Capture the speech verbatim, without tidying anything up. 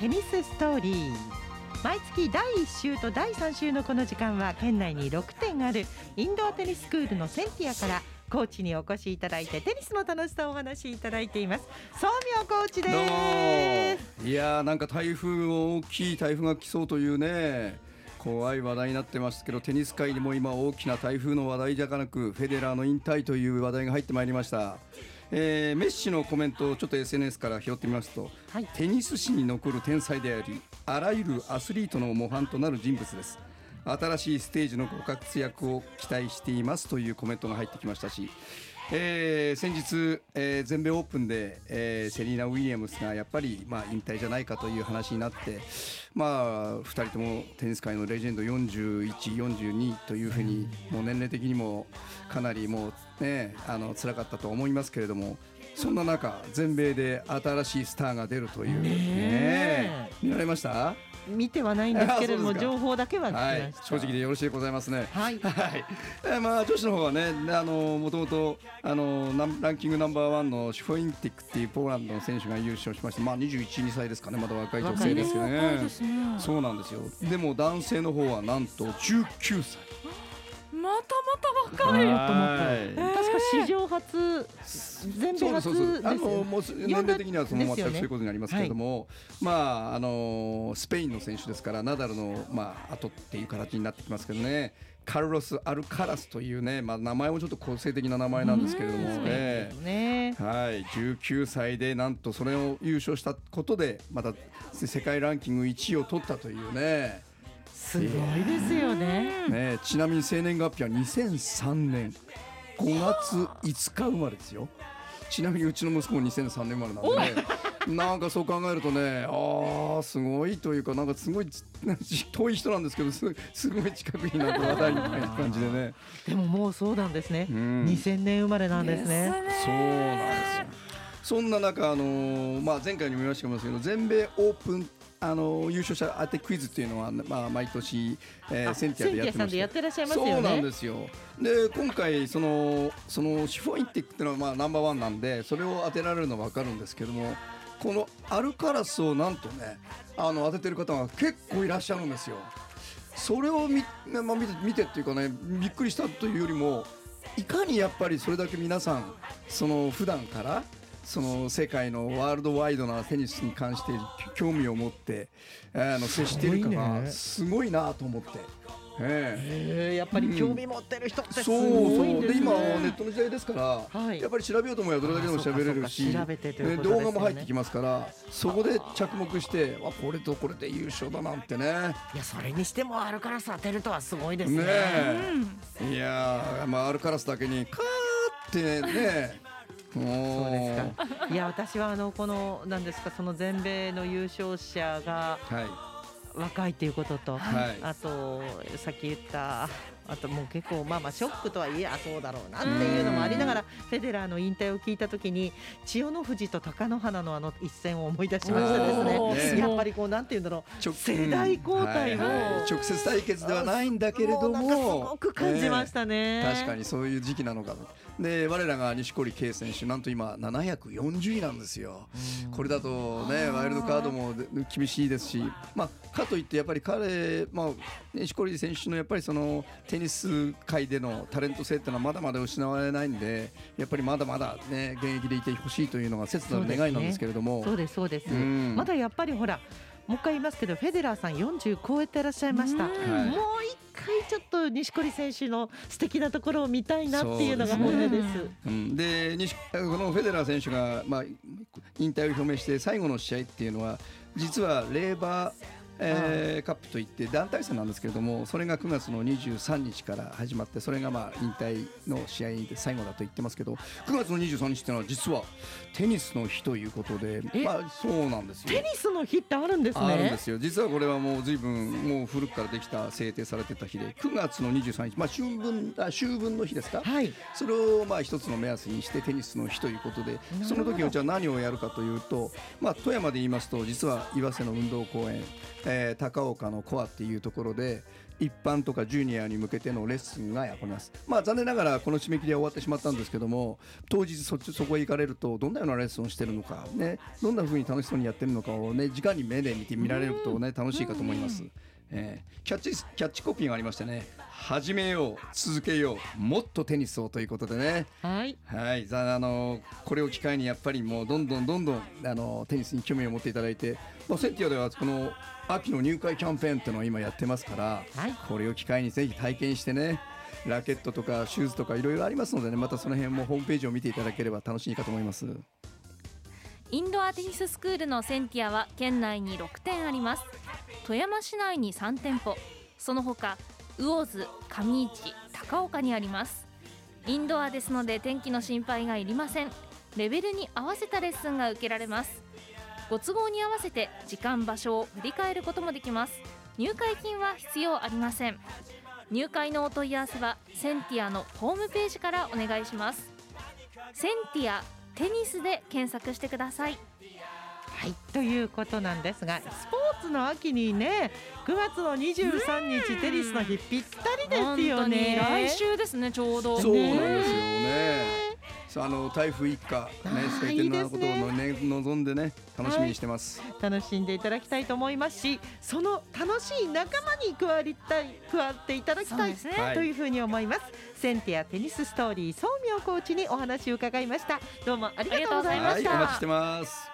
テニスストーリー。毎月だいいっ週とだいさん週のこの時間は県内にろくてんあるインドアテニススクールのセンティアからコーチにお越しいただいてテニスの楽しさをお話しいただいています。宗明コーチです。 どうも。いやーなんか台風大きい台風が来そうというね怖い話題になってますけど、テニス界にも今大きな台風の話題じゃなくフェデラーの引退という話題が入ってまいりました。えー、メッシのコメントをちょっと エスエヌエス から拾ってみますと、はい、テニス史に残る天才でありあらゆるアスリートの模範となる人物です。新しいステージのご活躍を期待していますというコメントが入ってきましたし、えー、先日、えー、全米オープンで、えー、セリーナ・ウィリアムスがやっぱり、まあ、引退じゃないかという話になって、まあ、ふたりともテニス界のレジェンドよんじゅういち、よんじゅうにというふうにもう年齢的にもかなりもう、ね、あの辛かったと思いますけれども、そんな中全米で新しいスターが出るという、ね、見られました？ 見てはないんですけれども情報だけは聞きました、 はい、正直でよろしいでございますね。 はい、 はい、えーまあ、女子の方はね、あのもともとあのランキングナンバーワンのシュフォインティックっていうポーランドの選手が優勝しまして、まあ、にじゅういち、にさいですかね、まだ若い女性ですけど ね, ねそうなんですよ。でも男性の方はなんとじゅうきゅうさい、 またまた若い。確か史上初、全米初ですよ。 あのもう年齢的にはその全くそういうことになりますけれども、はい、まああのスペインの選手ですからナダルのまあ後っていう形になってきますけどね、カルロス・アルカラスというね、まあ、名前もちょっと個性的な名前なんですけれどもね、ね、はい、じゅうきゅうさいでなんとそれを優勝したことでまた世界ランキングいちいを取ったというね、 すごいですよ ね, ね。ちなみに生年月日はにせんさんねんごがついつか生まれですよ。ちなみにうちの息子もにせんさんねん生まれなんで、ね、なんかそう考えるとね、ああすごいというか、なんかすごい遠い人なんですけど、すごい、すごい近くになんか話題みたいな感じでね。 でももうそうなんですね、うん、にせんねん生まれなんですね。 そうなんですよ。そんな中、あのーまあ、前回にも言いましたけど全米オープンあの優勝者当てクイズっていうのは、まあ、毎年、えー、センティアでやってまして、 センティアさんでやってらっしゃいますよね。 そうなんですよ。で今回そのそのシフォインティックっていうのはまあナンバーワンなんで、それを当てられるのは分かるんですけども、このアルカラスをなんとねあの当ててる方が結構いらっしゃるんですよ。それを 見,、まあ、見て見てっていうかね、びっくりしたというよりも、いかにやっぱりそれだけ皆さんその普段からその世界のワールドワイドなテニスに関して興味を持ってあの接しているかがすごいなと思って、 えー、やっぱり興味持ってる人ってすごいんですね。そうそうで今ネットの時代ですから、はい、やっぱり調べようと思えばどれだけでも調べれるし、ね、動画も入ってきますから、そこで着目してあこれとこれで優勝だなんてね。 いやそれにしてもアルカラス当てるとはすごいです ね, ね、 うん、いや、まあ、アルカラスだけにカーってねそうですか。いや私はあのこの何ですか、その全米の優勝者が若いっていうことと、はい、あとさっき言ったあともう結構まあまあショックとはいえ、あそうだろうなっていうのもありながら、フェデラーの引退を聞いたときに千代の富士と貴乃花のあの一戦を思い出しましたですね。やっぱりこうなんていうんだろう、世代交代を、はいはい、 直接対決ではないんだけれども、 すごく感じましたね。 ね、確かにそういう時期なのかで、我らが錦織圭選手なんと今ななひゃくよんじゅういなんですよ。これだとねワイルドカードも厳しいですし、まあ、かといってやっぱり彼、まあ、錦織選手のやっぱりそのテニス界でのタレント性っていうのはまだまだ失われないんで、やっぱりまだまだ、ね、現役でいてほしいというのが切なる願いなんですけれども、 そうですそうです、うん、まだやっぱりほらもう一回言いますけど、フェデラーさんよんじゅう超えてらっしゃいました。もう一回ちょっと錦織選手の素敵なところを見たいなっていうのが本音です。 うん、でこのフェデラー選手が、まあ、引退を表明して最後の試合っていうのは実はレーバーえー、カップといって団体戦なんですけれども、それがくがつのにじゅうさんにちから始まって、それがまあ引退の試合で最後だと言ってますけど、くがつのにじゅうさんにちっていうのは実はテニスの日ということで、まあ、そうなんですよ。 テニスの日ってあるんですね。 あるんですよ。実はこれはもう随分もう古くからできた制定されてた日で、くがつのにじゅうさんにち、まあ、秋分、あ秋分の日ですか、はい、それをまあ一つの目安にしてテニスの日ということで、その時はじゃあ何をやるかというと、まあ、富山で言いますと実は岩瀬の運動公園えー、高岡のコアっていうところで一般とかジュニアに向けてのレッスンがやこります。まあ残念ながらこの締め切りは終わってしまったんですけども、当日そっちそこへ行かれるとどんなようなレッスンをしてるのかね、どんな風に楽しそうにやってるのかをね直に目で見て見られるとね楽しいかと思います。えー、キャッチキャッチコピーがありましてね、始めよう続けようもっとテニスをということでね、 はい、 はい、あのこれを機会にやっぱりもうどんどんどんどんあのテニスに興味を持っていただいて、まあ、センティアではこの秋の入会キャンペーンっていうのを今やってますから、はい、これを機会にぜひ体験してね、ラケットとかシューズとかいろいろありますのでね、またその辺もホームページを見ていただければ楽しいかと思います。 インドアテニススクールのセンティアは県内にろくてんあります。富山市内にさんてんぽ、その他魚津、上市、高岡にあります。インドアですので天気の心配がいりません。レベルに合わせたレッスンが受けられます。ご都合に合わせて時間場所を振り替えることもできます。入会金は必要ありません。入会のお問い合わせはセンティアのホームページからお願いします。センティアテニスで検索してください。 はい、ということなんですが、スポーツの秋にね、くがつのにじゅうさんにちテニスの日ぴったりですよね。 来週ですね、ちょうど。 そうなんですよね。あの台風一過、ね、晴天なことを、ね、望んでね楽しみにしてます、 はい、楽しんでいただきたいと思いますし、その楽しい仲間に加わりたい加わっていただきたい、ね、というふうに思います。センティアテニスストーリー宗明コーチにお話を伺いました。どうもありがとうございました。 はい、お待ちしてます。